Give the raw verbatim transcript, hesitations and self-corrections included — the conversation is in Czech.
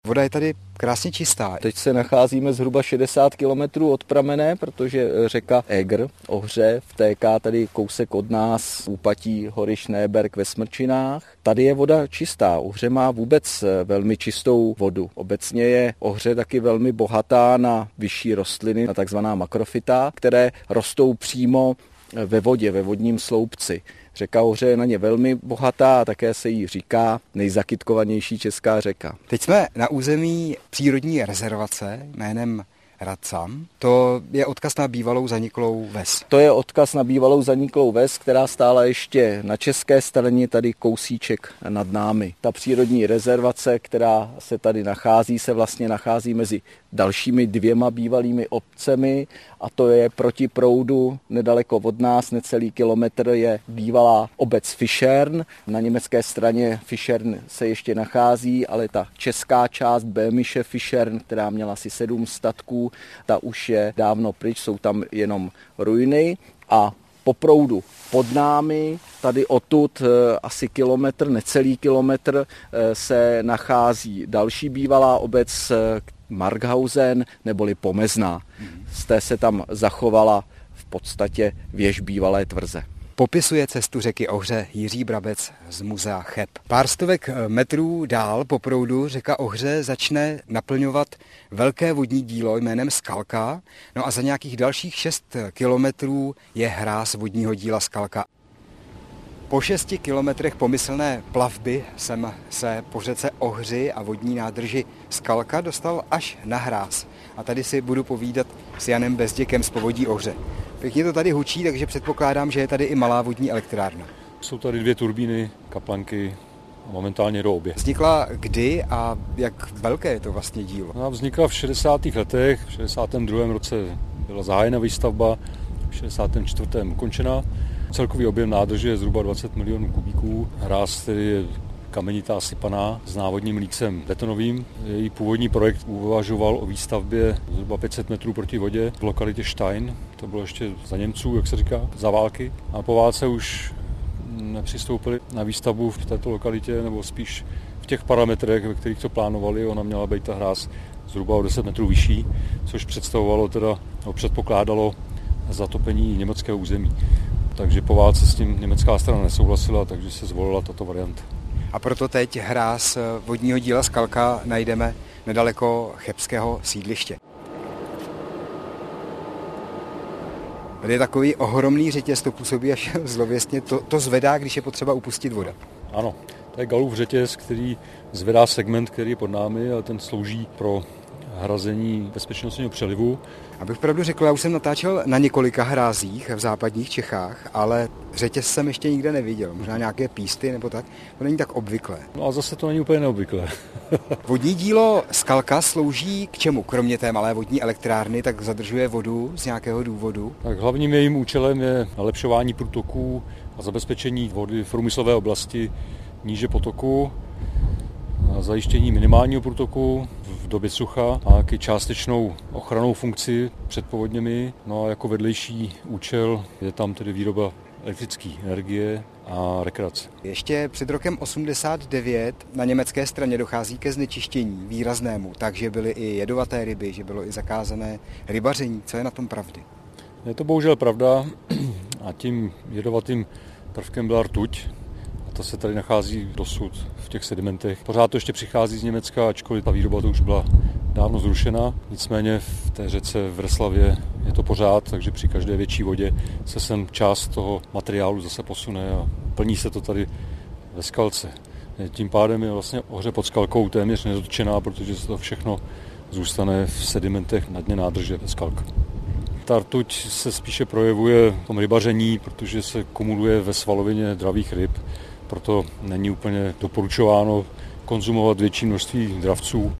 Voda je tady krásně čistá. Teď se nacházíme zhruba šedesát kilometrů od pramene, protože řeka Egr, Ohře, vtéká tady kousek od nás úpatí hory Šnéberk ve Smrčinách. Tady je voda čistá. Ohře má vůbec velmi čistou vodu. Obecně je Ohře taky velmi bohatá na vyšší rostliny, na takzvaná makrofyta, které rostou přímo ve vodě, ve vodním sloupci. Řeka Ohře je na ně velmi bohatá a také se jí říká nejzakytkovanější česká řeka. Teď jsme na území přírodní rezervace jménem Racam. To je odkaz na bývalou zaniklou ves. To je odkaz na bývalou zaniklou ves, která stála ještě na české straně, tady kousíček nad námi. Ta přírodní rezervace, která se tady nachází, se vlastně nachází mezi dalšími dvěma bývalými obcemi, a to je proti proudu nedaleko od nás, necelý kilometr, je bývalá obec Fischern. Na německé straně Fischern se ještě nachází, ale ta česká část Böhmische Fischern, která měla asi sedm statků, ta už je dávno pryč, jsou tam jenom ruiny. A po proudu pod námi, tady odtud asi kilometr, necelý kilometr, se nachází další bývalá obec Markhausen neboli Pomezná. Z té se tam zachovala v podstatě věž bývalé tvrze. Popisuje cestu řeky Ohře Jiří Brabec z muzea Cheb. Pár stovek metrů dál po proudu řeka Ohře začne naplňovat velké vodní dílo jménem Skalka, no a za nějakých dalších šest kilometrů je hráz vodního díla Skalka. Po šesti kilometrech pomyslné plavby jsem se po řece Ohři a vodní nádrži Skalka dostal až na hráz. A tady si budu povídat s Janem Bezděkem z Povodí Ohře. Pěkně to tady hučí, takže předpokládám, že je tady i malá vodní elektrárna. Jsou tady dvě turbíny, kaplanky a momentálně do obě. Vznikla kdy a jak velké je to vlastně dílo? Ona vznikla v šedesátých letech, v šedesátém druhém roce byla zahájena výstavba, v šedesátém čtvrtém ukončena. Celkový objem nádrže je zhruba dvacet milionů kubíků. Hráz tedy je kamenitá sypaná s návodním lícem betonovým. Její původní projekt uvažoval o výstavbě zhruba pět set metrů proti vodě v lokalitě Stein. To bylo ještě za Němců, jak se říká, za války. A po válce už nepřistoupili na výstavbu v této lokalitě, nebo spíš v těch parametrech, ve kterých to plánovali. Ona měla být ta hráz zhruba o deset metrů vyšší, což představovalo teda, no, předpokládalo zatopení německého území. Takže po válce s tím německá strana nesouhlasila, takže se zvolila tato varianta. A proto teď hráz vodního díla Skalka najdeme nedaleko chebského sídliště. Tady je takový ohromný řetěz, to působí až zlověstně, to, to zvedá, když je potřeba upustit voda. Ano, to je Gallův řetěz, který zvedá segment, který je pod námi, a ten slouží pro hrazení bezpečnostního přelivu. Abych pravdu řekl, já už jsem natáčel na několika hrázích v západních Čechách, ale řetěz jsem ještě nikde neviděl. Možná nějaké písty nebo tak. To není tak obvyklé. No a zase to není úplně neobvyklé. Vodní dílo Skalka slouží k čemu? Kromě té malé vodní elektrárny, tak zadržuje vodu z nějakého důvodu? Tak hlavním jejím účelem je nalepšování průtoků a zabezpečení vody v průmyslové oblasti níže potoku, zajištění minimálního průtoku v době sucha a taky částečnou ochrannou funkci před povodněmi. No a jako vedlejší účel je tam tedy výroba elektrické energie a rekreace. Ještě před rokem osmdesát devět na německé straně dochází ke znečištění výraznému, takže byly i jedovaté ryby, že bylo i zakázané rybaření. Co je na tom pravdy? Je to bohužel pravda a tím jedovatým prvkem byla rtuť. Ta se tady nachází dosud v těch sedimentech. Pořád to ještě přichází z Německa, ačkoliv ta výroba to už byla dávno zrušena. Nicméně v té řece v Vrslavě je to pořád, takže při každé větší vodě se sem část toho materiálu zase posune a plní se to tady ve Skalce. Tím pádem je vlastně Ohře pod Skalkou téměř nedotčená, protože to všechno zůstane v sedimentech na dně nádrže ve Skalka. Ta rtuť se spíše projevuje v tom rybaření, protože se kumuluje ve svalovině dravých ryb. Proto není úplně doporučováno konzumovat větší množství dravců.